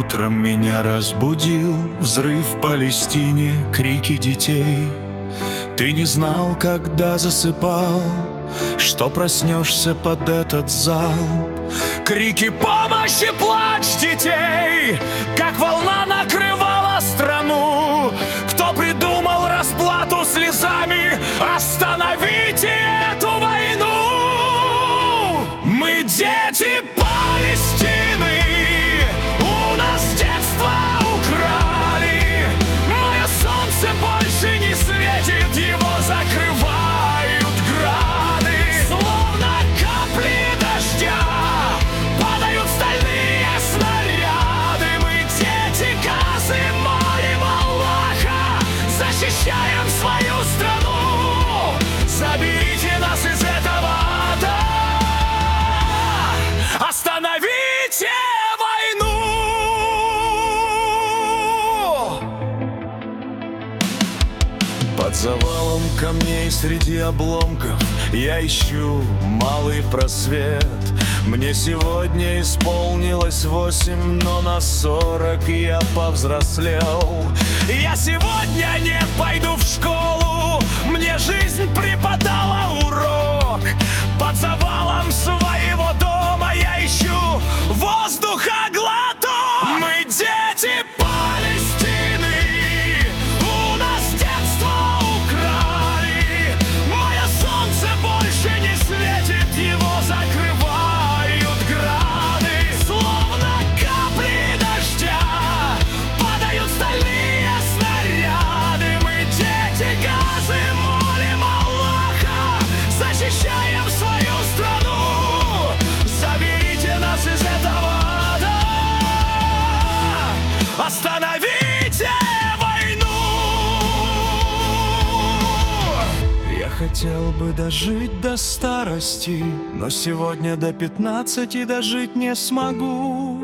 Утром меня разбудил взрыв в Палестине, крики детей. Ты не знал, когда засыпал, что проснешься под этот залп. Крики помощи, плач детей, как волна накрывала страну. Кто придумал расплату слезами? Остановите эту войну! Мы дети Палестины, у нас детство украли. Мое солнце больше не светит, его закрывают грады. Словно капли дождя падают стальные снаряды. Мы дети Газы, молим Аллаха, защищаем свою страну. Заберите нас из этого ада, остановите войну! Под завалом камней среди обломков я ищу малый просвет. Мне сегодня исполнилось 8, но на 40 я повзрослел. Я сегодня не пойду в школу, мне жизнь преподала урок. Под завалом своего дома я ищу воздуха глоток. Мы дети Палестины, у нас детство украли. Мое солнце больше не светит, его закрывают грады. Словно капли дождя падают стальные снаряды. Мы дети Газы, молим Аллаха, защищаем свою страну. Заберите нас из этого ада, остановите войну! Я хотел бы дожить до старости, но сегодня до 15 дожить не смогу.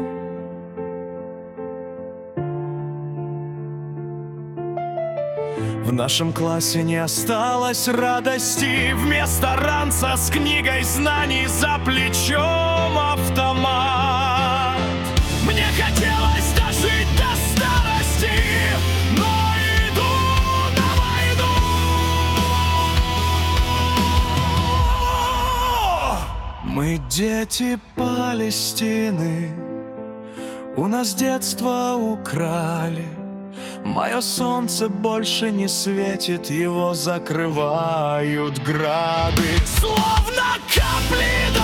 В нашем классе не осталось радости, вместо ранца с книгой знаний за плечом автомат. Мне хотелось дожить до старости, но иду на войну. Мы дети Палестины, у нас детство украли. Мое солнце больше не светит, его закрывают грады. Словно капли